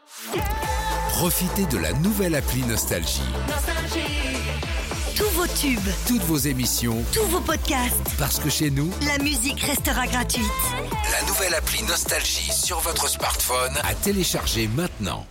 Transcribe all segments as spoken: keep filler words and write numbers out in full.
Profitez de la nouvelle appli Nostalgie. Tous vos tubes, Toutes vos émissions, tous vos podcasts, parce que chez nous, la musique restera gratuite. la nouvelle appli Nostalgie sur votre smartphone à télécharger maintenant.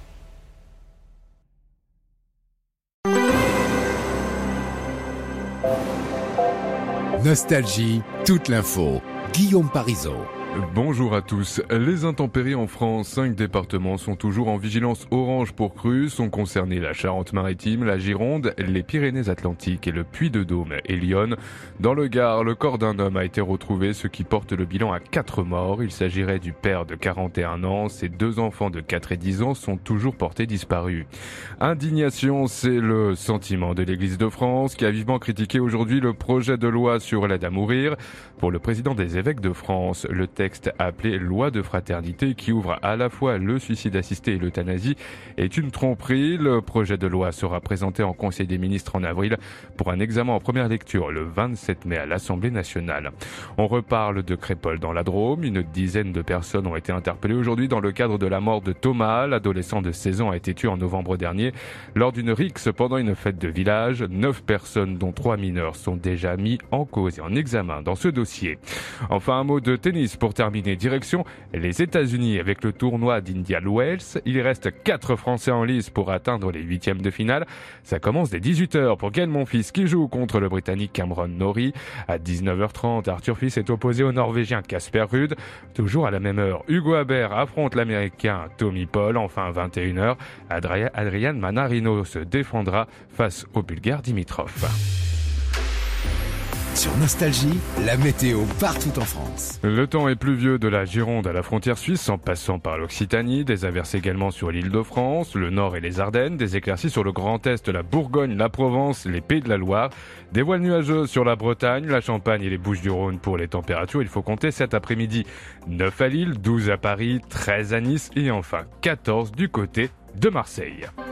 Nostalgie, toute l'info. Guillaume Parisot. Bonjour à tous. Les intempéries en France, cinq départements sont toujours en vigilance orange pour crues. Sont concernés la Charente-Maritime, la Gironde, les Pyrénées-Atlantiques et le Puy-de-Dôme et Lyon. Dans le Gard, le corps d'un homme a été retrouvé, ce qui porte le bilan à quatre morts. Il s'agirait du père de quarante et un ans. Ses deux enfants de quatre et dix ans sont toujours portés disparus. Indignation, c'est le sentiment de l'Église de France qui a vivement critiqué aujourd'hui le projet de loi sur l'aide à mourir. Pour le président des évêques de France, le texte appelé loi de fraternité qui ouvre à la fois le suicide assisté et l'euthanasie est une tromperie. Le projet de loi sera présenté en Conseil des ministres en avril pour un examen en première lecture le vingt-sept mai à l'Assemblée nationale. On reparle de Crépol dans la Drôme. Une dizaine de personnes ont été interpellées aujourd'hui dans le cadre de la mort de Thomas. L'adolescent de seize ans a été tué en novembre dernier lors d'une rixe pendant une fête de village. Neuf personnes, dont trois mineurs, sont déjà mis en cause et en examen dans ce dossier. Enfin, un mot de tennis pour terminer. Direction les États-Unis avec le tournoi d'Indian Wells. Il reste quatre Français en lice pour atteindre les huitièmes de finale. Ça commence dès dix-huit heures pour Gaël Monfils qui joue contre le Britannique Cameron Norrie. À dix-neuf heures trente, Arthur Fils est opposé au Norvégien Casper Ruud. Toujours à la même heure, Hugo Haber affronte l'Américain Tommy Paul. Enfin, à vingt et une heures, Adria- Adrian Manarino se défendra face au Bulgare Dimitrov. Sur Nostalgie, la météo partout en France. Le temps est pluvieux de la Gironde à la frontière suisse en passant par l'Occitanie, des averses également sur l'île de France, le Nord et les Ardennes, des éclaircies sur le Grand Est, la Bourgogne, la Provence, les Pays de la Loire, des voiles nuageuses sur la Bretagne, la Champagne et les Bouches-du-Rhône pour les températures. Il faut compter cet après-midi neuf à Lille, douze à Paris, treize à Nice et enfin quatorze du côté de Marseille.